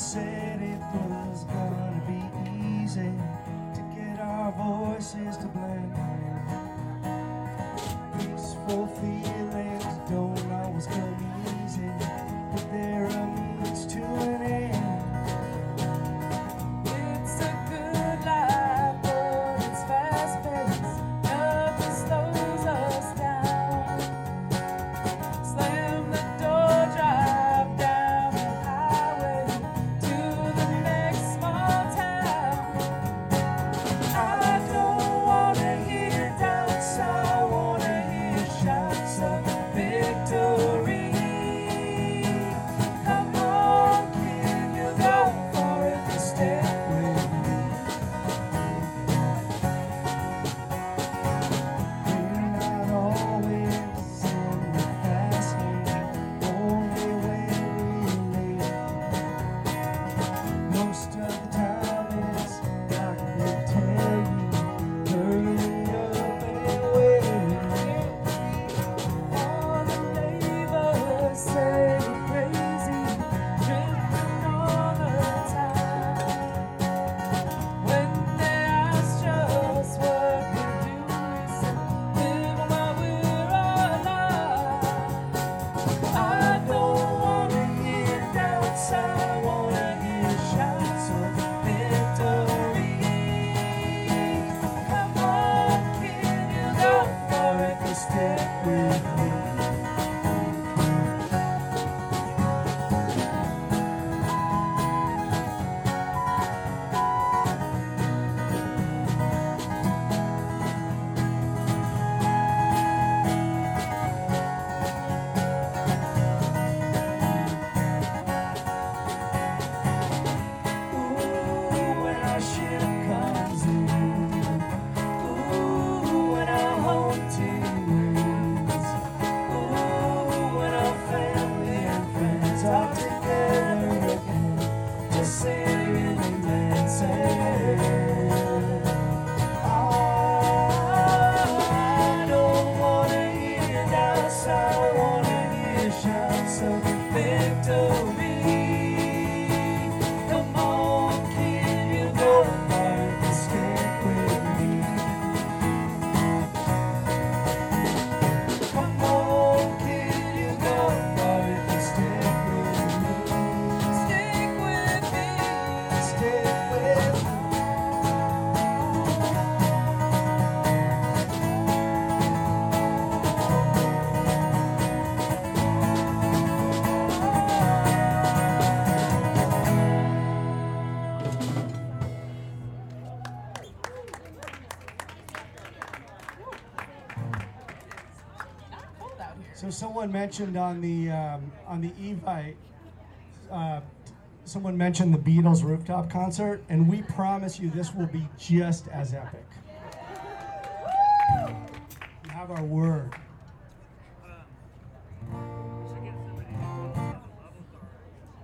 said it was gonna be easy to get our voices to blend. Peaceful feelings don't always come easy, but there are means to an end. It's a good life, but it's fast-paced. Nothing slows us down. Slam the door, drive down the highway to the next small town. I don't wanna hear doubts, I wanna hear shots of victory. Come on, kid, you go for it, you stick with me. We're not always in the fast lane, only when we leave. Most of the time it's like they tell you, hurry up and wait. All the neighbors say you're crazy, drifting all the time. When they ask just what we do, we say, live while we're alive. I don't wanna hear doubts, I wanna hear shouts of victory. Come on, kid, you go for it, you stick with me. Ooh, when our ship comes in. Ooh, when our home team wins. Ooh, when our family and friends are together again, just singing and dancing. I don't wanna hear doubts, I wanna hear shouts of victory. Come on, kid, you go for it, you stick with me. Come on, kid, you go for it, you stick with me. Stick with me. Stick with me. So someone mentioned on the e-bike, someone mentioned the Beatles rooftop concert, and we promise you this will be just as epic. You have our word.